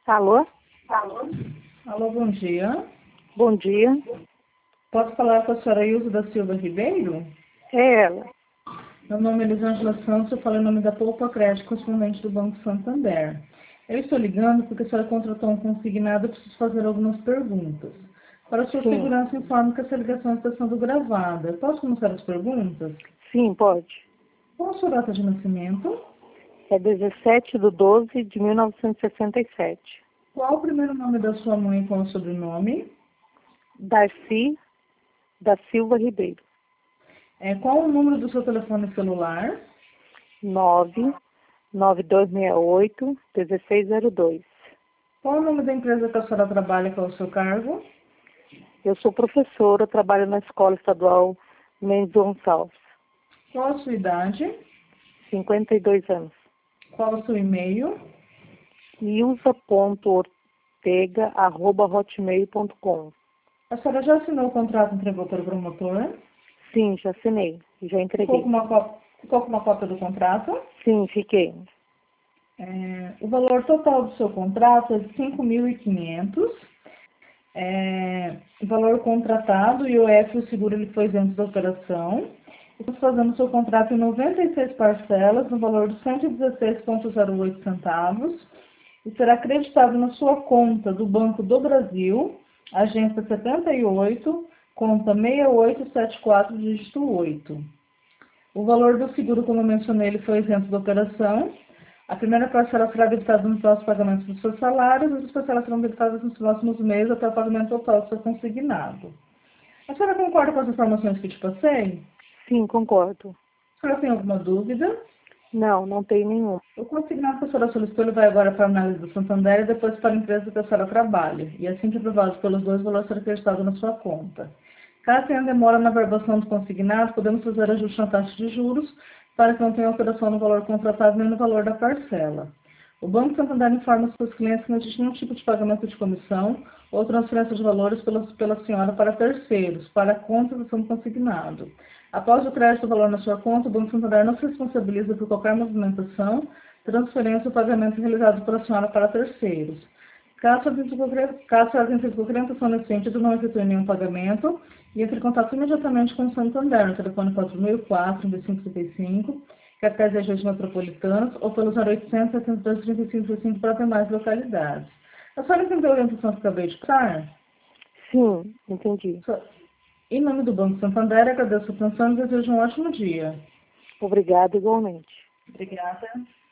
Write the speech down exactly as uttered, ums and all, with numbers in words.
Alô? Alô, bom dia. Bom dia. Posso falar com a senhora Ilza da Silva Ribeiro? É ela. Meu nome é Elisângela Santos, eu falo em nome da Poupa Crédito, correspondente do Banco Santander. Eu estou ligando porque a senhora contratou um consignado e preciso fazer algumas perguntas. Para sua Sim. segurança, informo que essa ligação está sendo gravada. Posso começar as perguntas? Sim, pode. Qual a sua data de nascimento? É dezessete de doze de mil novecentos e sessenta e sete. Qual o primeiro nome da sua mãe e qual o sobrenome? Darcy da Silva Ribeiro. É, qual o número do seu telefone celular? nove nove dois seis oito um seis zero dois. Qual o nome da empresa que a senhora trabalha, qual é o seu cargo? Eu sou professora, trabalho na Escola Estadual Mendes Gonçalves. Qual a sua idade? cinquenta e dois anos. Qual o seu e-mail? ilza ponto ortega arroba hotmail ponto com. A senhora já assinou o contrato e entregou para o promotor? Sim, já assinei. Já Ficou com entreguei. uma, có- ficou com uma cópia do contrato? Sim, fiquei. É, o valor total do seu contrato é de cinco mil e quinhentos. É, o valor contratado e o F, o seguro, ele foi dentro da operação. Estamos fazendo o seu contrato em noventa e seis parcelas, no valor de cento e dezesseis vírgula zero oito centavos. E será acreditado na sua conta do Banco do Brasil, agência setenta e oito, conta seis oito sete quatro, dígito oito. O valor do seguro, como eu mencionei, ele foi isento da operação. A primeira parcela será debitada nos próximos pagamentos dos seus salários, e as parcelas serão debitadas nos próximos meses até o pagamento total do seu consignado. A senhora concorda com as informações que te passei? Sim, concordo. A senhora tem alguma dúvida? Não, não tem nenhum. O consignado que a senhora solicitou ele vai agora para a análise do Santander e depois para a empresa que a senhora trabalha. E assim que aprovado pelos dois, o valor será acreditado na sua conta. Caso tenha demora na verbação do consignado, podemos fazer ajuste na taxa de juros para que não tenha alteração no valor contratado nem no valor da parcela. O Banco Santander informa os seus clientes que não existe nenhum tipo de pagamento de comissão ou transferência de valores pela, pela senhora para terceiros, para a conta do fundo consignado. Após o crédito do valor na sua conta, o Banco Santander não se responsabiliza por qualquer movimentação, transferência ou pagamento realizado pela senhora para terceiros. Caso a agência de documentação nesse sentido não efetue nenhum pagamento, e entre em contato imediatamente com o Santander, no telefone quatro mil e quatro, vinte e cinco trinta e cinco, capitais e regiões metropolitanas, ou pelo zero oitocentos, setenta e dois, trinta e cinco trinta e cinco para demais localidades. A senhora entendeu a orientação que acabei de passar? Sim, entendi. Em nome do Banco Santander, agradeço a atenção e desejo um ótimo dia. Obrigada igualmente. Obrigada.